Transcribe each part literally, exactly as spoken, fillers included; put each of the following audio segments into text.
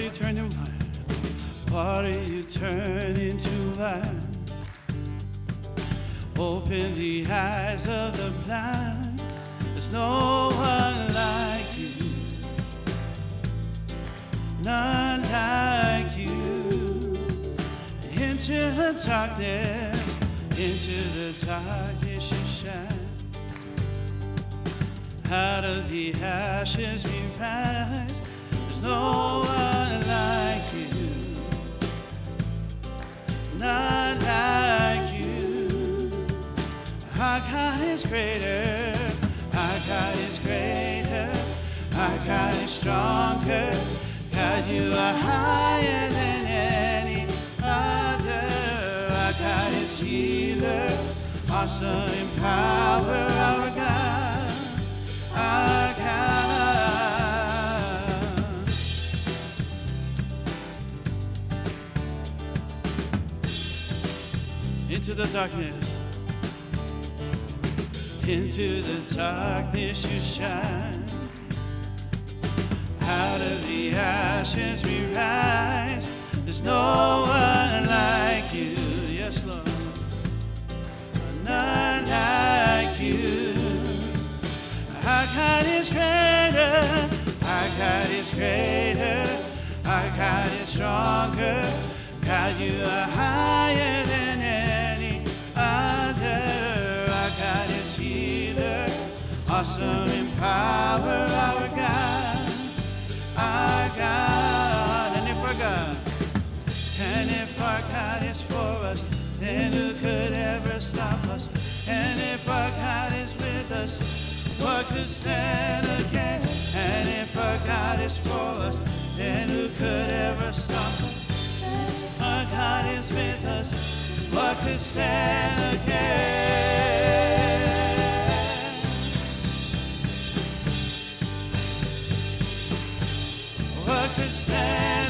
you turn into wine. Water you turn into wine. Open the eyes of the blind. There's no one like you. None like you. Into the darkness, into the darkness you shine. Out of the ashes we rise. There's no one like you. None like you. Our God is greater. Our God is greater. Our God is stronger. God, you are higher than any other. Our God is healer, awesome in power. Our God, our God. Into the darkness, into the darkness you shine. Out of the ashes we rise. There's no one like you. Yes, Lord. None like you. Our God is greater. Our God is greater. Our God is stronger. God, you are higher than any other. Our God is healer, awesome in power. Our God. Our God, and if our God, and if our God is for us, then who could ever stop us? And if our God is with us, what could stand against? And if our God is for us, then who could ever stop us? Our God is with us, what could stand against? What could stand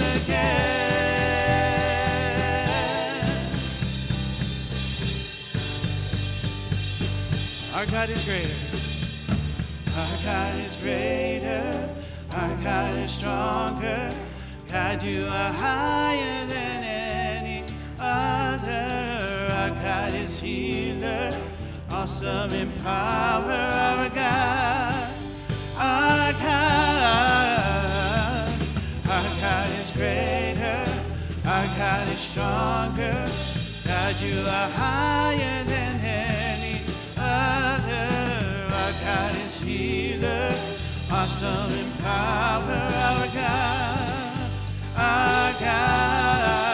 against? Our God is greater. Our God is greater. Our God is stronger. God, you are higher than any other. Our God is healer, awesome in power. Our God, our God. Our God is greater, our God is stronger. God, you are higher than any other. Our God is healer, awesome in power. Our God, our God.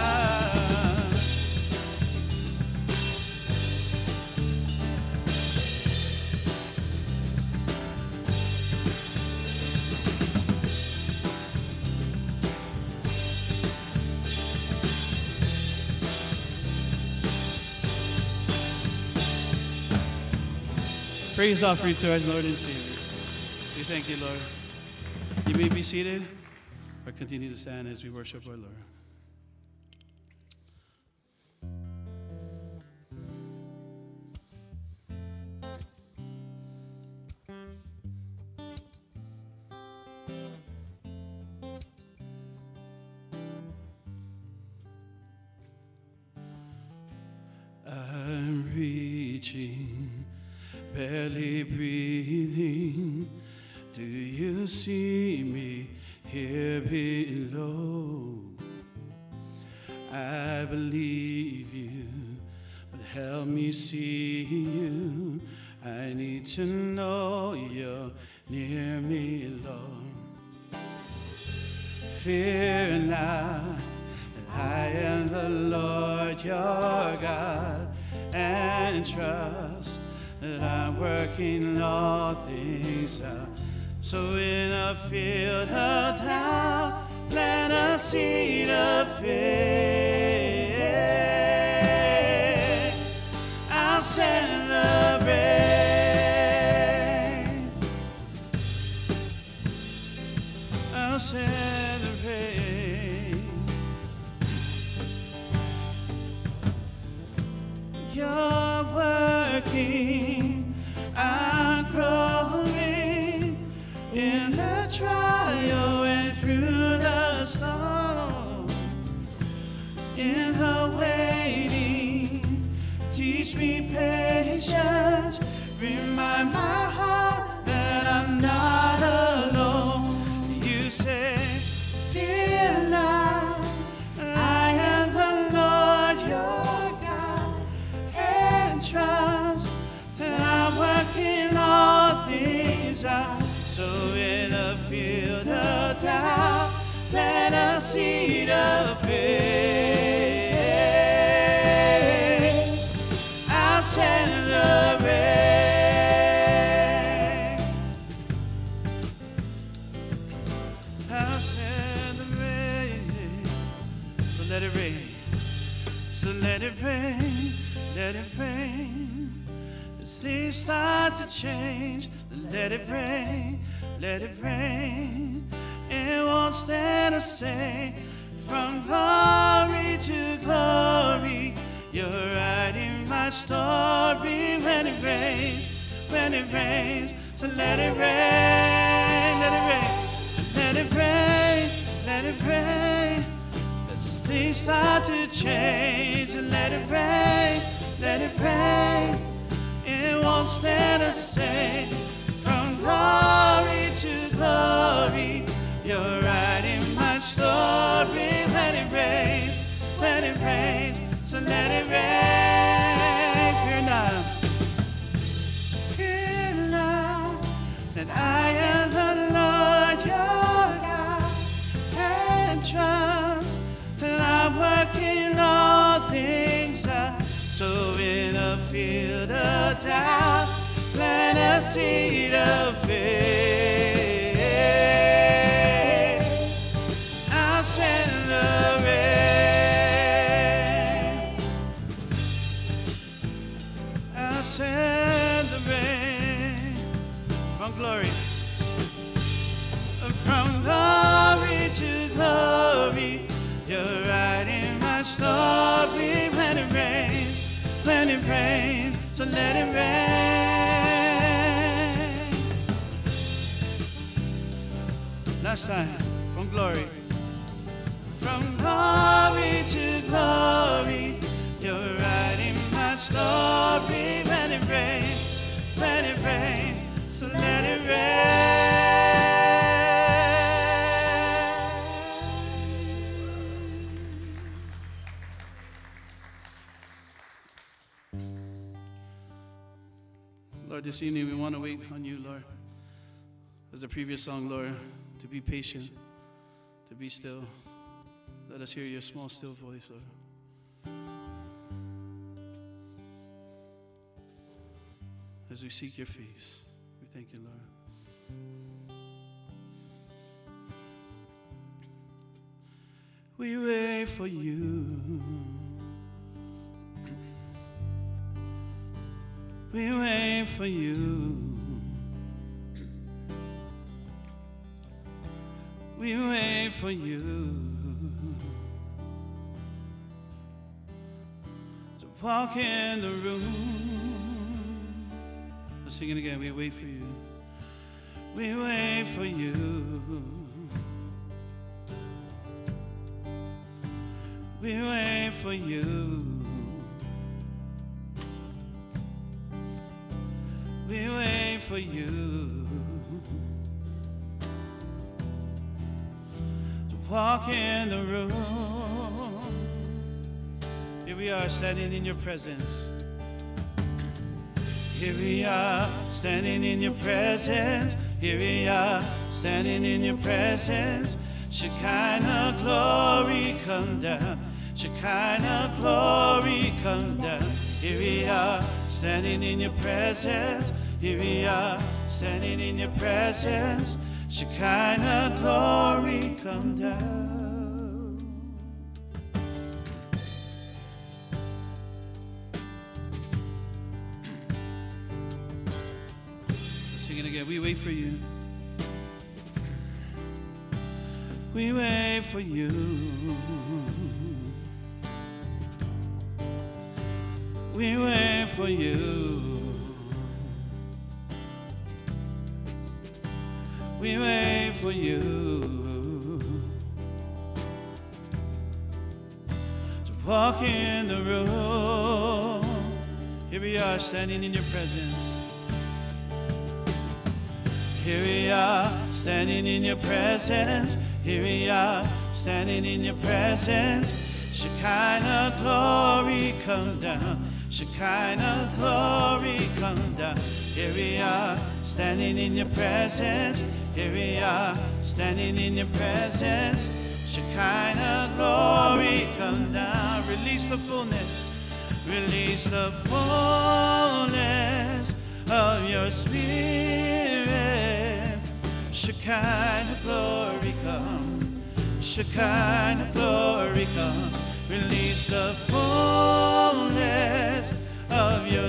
Praise offering to our Lord and Savior. We thank you, Lord. You may be seated or continue to stand as we worship our Lord. I'm reaching, barely breathing. Do you see me here below? I believe you, but help me see you. I need to know you're near me, Lord. Fear not, that I am the Lord your God, and trust that I'm working all things out. So in a field of doubt, plant a seed of faith. I'll send the rain. I'll send the rain. You're working, I'm growing in the trial and through the storm. in the waiting. Teach me patience. Remind my heart that I'm not alone. You say, fear not, I am the Lord your God, and trust that I work in all things out. So in a field of doubt, plant a seed of faith. I'll send the rain. I'll send the rain. So let it rain. So let it rain. Let it rain. As things start to change, let it rain. Let it rain. It won't stand the same. From glory to glory, you're writing my story. When it rains, when it rains, so let it rain, let it rain, let it rain, let it rain. As things start to change, and let it rain, let it rain. It won't stand the same. From glory to glory, you're writing my story. When it rains, when it rains, so let it rain. Fear not, fear not, that I am the Lord your God, and trust that I work in all things out. So in a field of doubt, plant a seed of faith. I'll send the rain. I'll send the rain. From glory, from glory to glory, you're writing my story. When it rains, when it rains, so let it rain. Last time, from glory. From glory to glory, you're writing my story. When it rains, when it rains, so let it rain. Lord, this evening we want to wait on you, Lord. As the previous song, Lord, to be patient, to be still. Let us hear your small, still voice, Lord. As we seek your face, we thank you, Lord. We wait for you. We wait for you. We wait for you to walk in the room. Let's sing it again. We wait for you. We wait for you. We wait for you. We wait for you. Walk in the room. Here we are standing in your presence. Here we are standing in your presence. Here we are standing in your presence. Shekinah glory come down. Shekinah glory come down. Here we are standing in your presence. Here we are standing in your presence. Shekinah glory come down. Sing it again. We wait for you. We wait for you. We wait for you. We wait for you to walk in the room. Here we are standing in your presence. Here we are standing in your presence. Here we are standing in your presence. Shekinah glory come down. Shekinah glory come down. Here we are standing in your presence. Here we are standing in your presence. Shekinah glory come down. Release the fullness. Release the fullness of your spirit. Shekinah glory come. Shekinah glory come. Release the fullness of your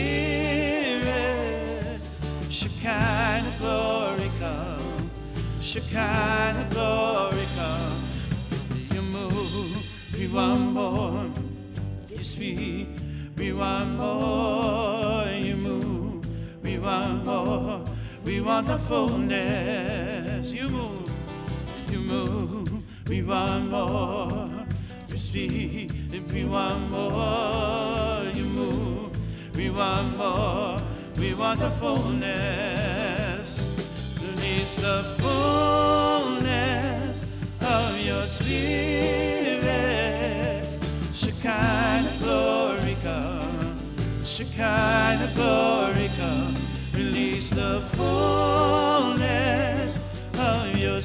spirit. Shekinah glory come. Shekinah glory come. You move, we want more. You speak, we want more. You move, we want more. We want the fullness. You move, you move, we want more. You speak, we want more. You move, we want more. We want the fullness. Release the fullness of your spirit. Shekinah glory come. Shekinah glory come. Release the fullness of your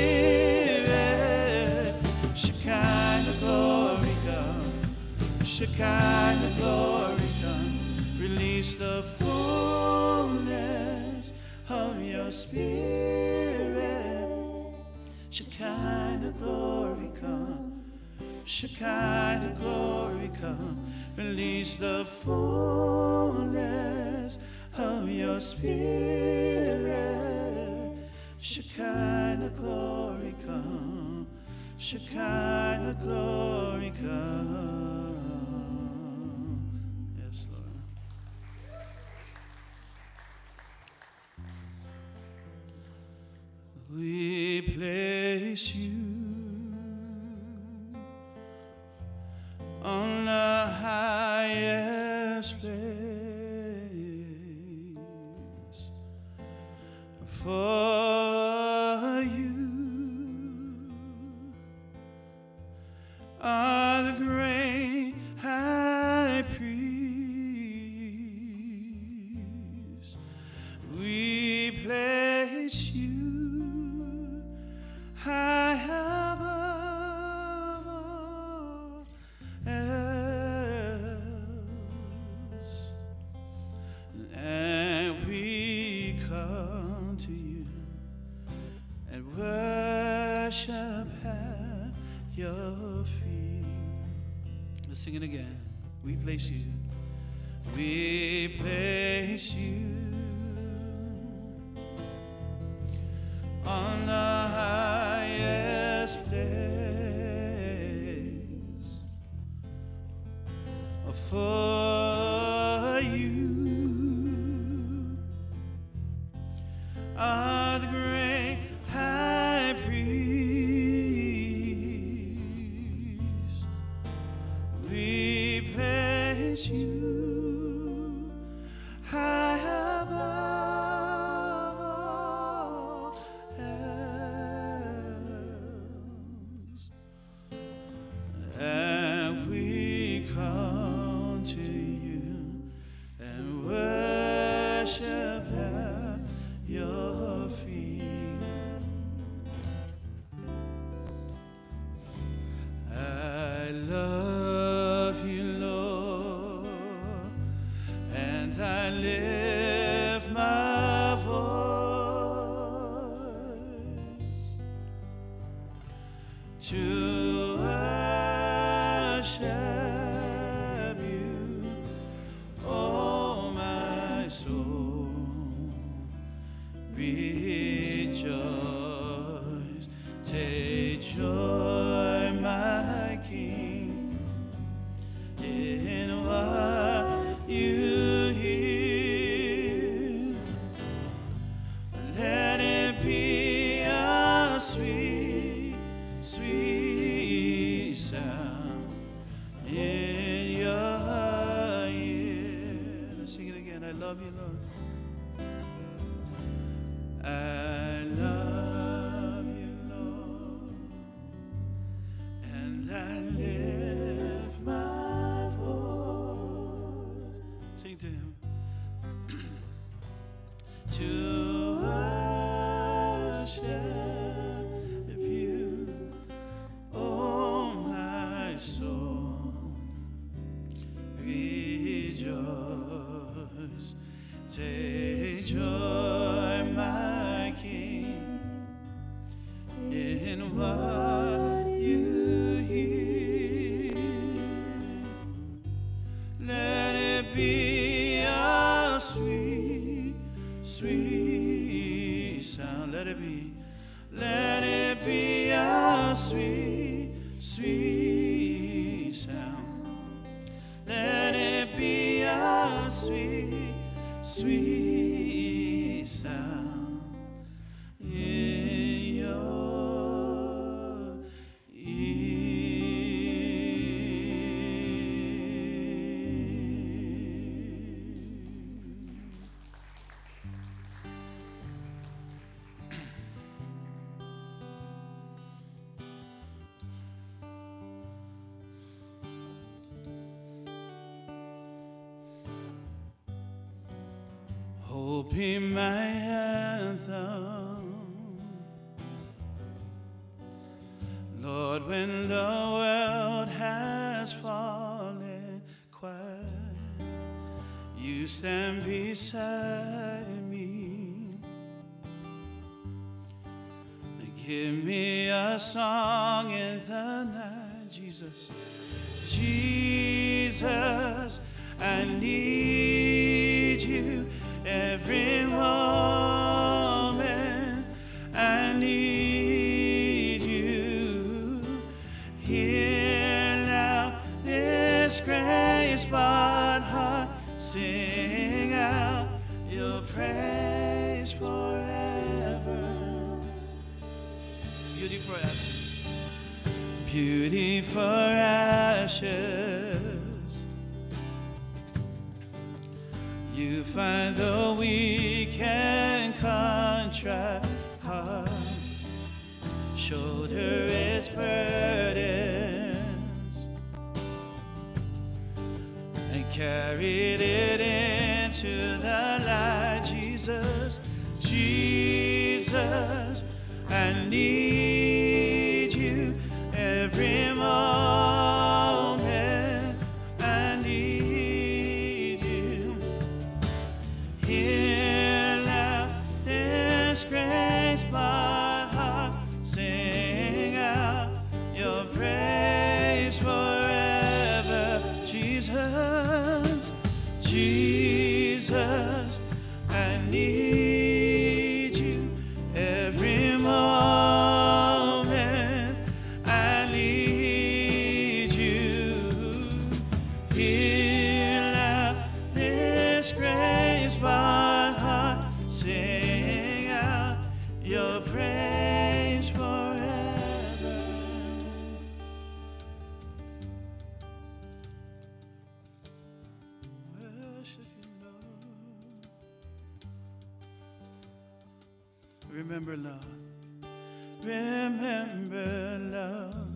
spirit. Shekinah glory come. Shekinah glory come. Release the fullness of your spirit. Shekinah glory come. Shekinah glory come. Release the fullness of your spirit. Shekinah glory come. Shekinah glory come. Yes, Lord. We place you on the highest place, for you are the great high priest. We place you high above all else, and we come to you and worship at your feet. Let's sing it again. We place you. We place you on the highest place, for you are the great high priest. We place you high above all else, and we come to you and worship at your feet. I love you, Lord, and I lift my voice to worship you, oh my soul. Rejoice, take joy, my King, in what you hear. Let it be a sweet, sweet sound love you, Lord. I love you, Lord, and I lift my voice. Sing to him. To worship you, oh my soul, rejoice. Take joy, my King, in what you hear. Let it be a sweet, sweet sound. Let it be, let it be a sweet, sweet sound. Let it be a sweet, sweet sound in your ear. Hope in my anthem, Lord, when the world has fallen quiet, you stand beside me. Give me a song in the night, Jesus. Jesus, I need you. Every moment I need you. Hear now this grace but heart, sing out your praise forever. Beauty for ashes. Beauty for ashes. You find the weak and contrite heart, shoulder its burdens, and carried it into the light. Jesus, Jesus, I need you every moment. I need you. Hear now this grace but heart, sing out your praise forever. Jesus, Jesus, I need you every moment. I need you. Hear now this grace but heart, sing out your praise forever. Worship you, Lord. Remember love. Remember love.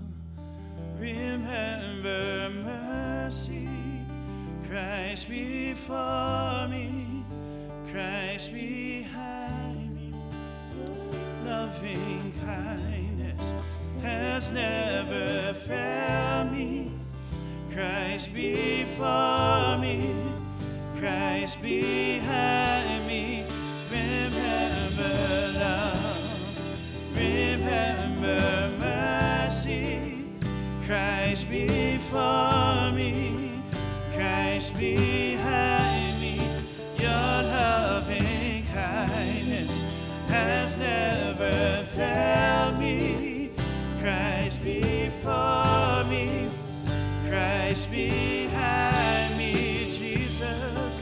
Remember mercy. Christ before me, Christ behind me. Loving kindness has never failed me. Christ before me, Christ behind me. Remember love, remember mercy. Christ before me, Christ behind me. Your loving kindness has never failed me. Christ before me, Christ behind me. Jesus,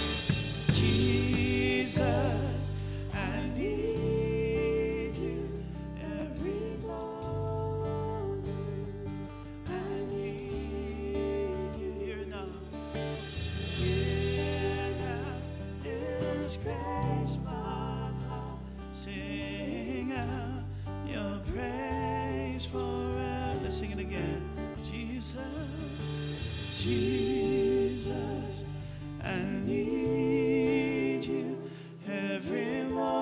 Jesus, I need you every moment. I need you here now. Here now, Sing it again. Jesus, Jesus, I need you every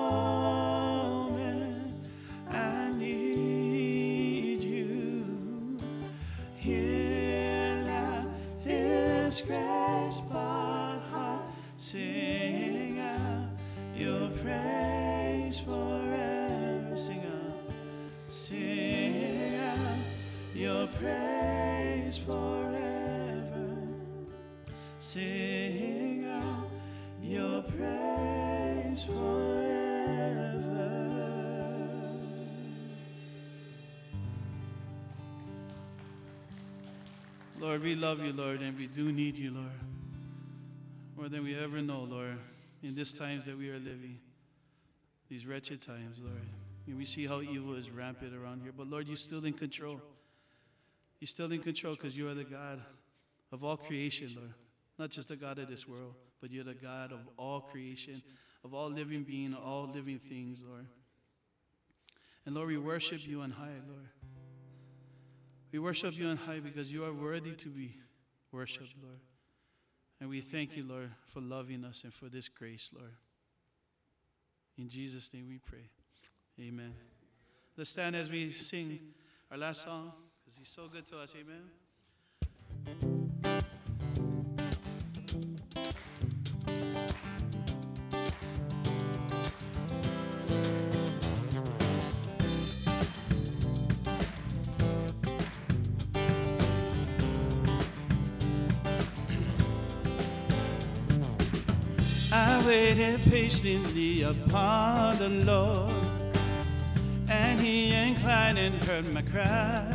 moment. I need you. Hear now His grace, but heart sing out your praise forever. Sing out, sing out your praise forever. Sing out your praise forever. Lord, we love you, Lord, and we do need you, Lord, more than we ever know, Lord, in these times that we are living, these wretched times, Lord. And we see how evil is rampant around here, but Lord, you're still in control. You're still in control because you are the God of all creation, Lord. Not just the God of this world, but you're the God of all creation, of all living being, all living things, Lord. And Lord, we worship you on high, Lord. We worship you on high because you are worthy to be worshipped, Lord. And we thank you, Lord, for loving us and for this grace, Lord. In Jesus' name we pray. Amen. Let's stand as we sing our last song because he's so good to us. Amen. I waited patiently upon the Lord, and He inclined and heard my cry.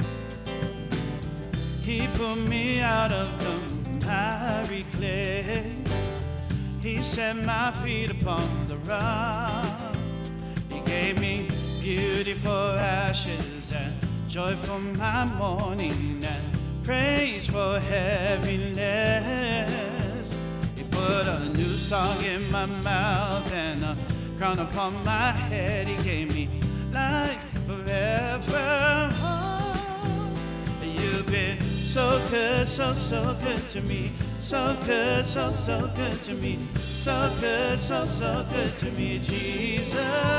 He pulled me out of the miry clay. He set my feet upon the rock. He gave me beauty for ashes and joy for my mourning and praise for heaviness. Put a new song in my mouth and a crown upon my head. He gave me life forever. Oh, you've been so good, so, so good to me. So good, so, so good to me. So good, so, so good to me, Jesus.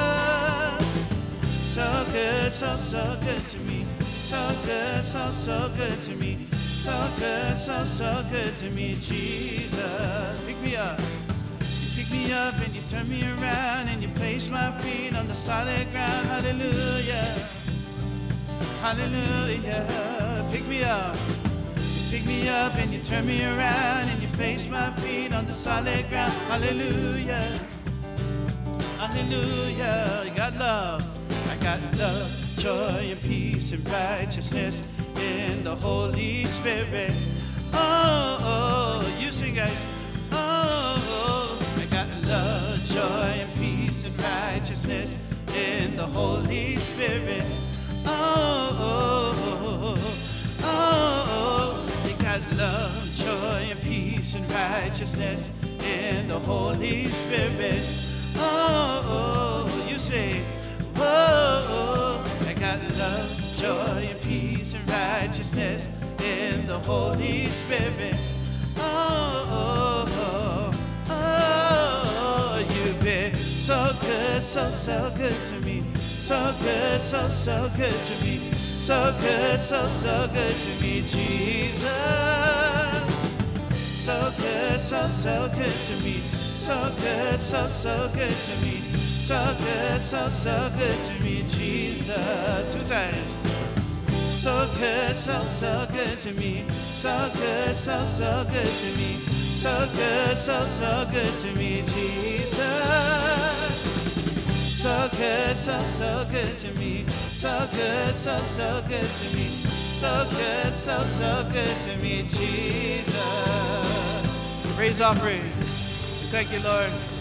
So good, so, so good to me. So good, so, so good to me. So good, so, so good to me, Jesus. Pick me up. You pick me up and you turn me around and you place my feet on the solid ground. Hallelujah. Hallelujah. Pick me up. You pick me up and you turn me around and you place my feet on the solid ground. Hallelujah. Hallelujah. You got love. I got love, joy, and peace and righteousness in the Holy Spirit. Oh, oh, you sing, guys. Oh, oh, I got love, joy, and peace and righteousness in the Holy Spirit. Oh, oh, oh, oh, oh, I got love, joy, and peace and righteousness in the Holy Spirit. Oh, oh, you say, oh, oh, I got love, joy, and peace and righteousness in the Holy Spirit. Oh, oh, oh, oh, you've been so good, so, so good to me. So good, so, so good to me. So good, so, so good to me, Jesus. So good, so, so good to me. So good, so, so good to me. So good, so, so good to me, Jesus. Two times. So good, so, so good to me. So good, so, so good to me. So good, so, so good to me, Jesus. So good, so, so good to me. So good, so, so good to me. So good, so, so good to me, Jesus. Praise offering. Thank you, Lord.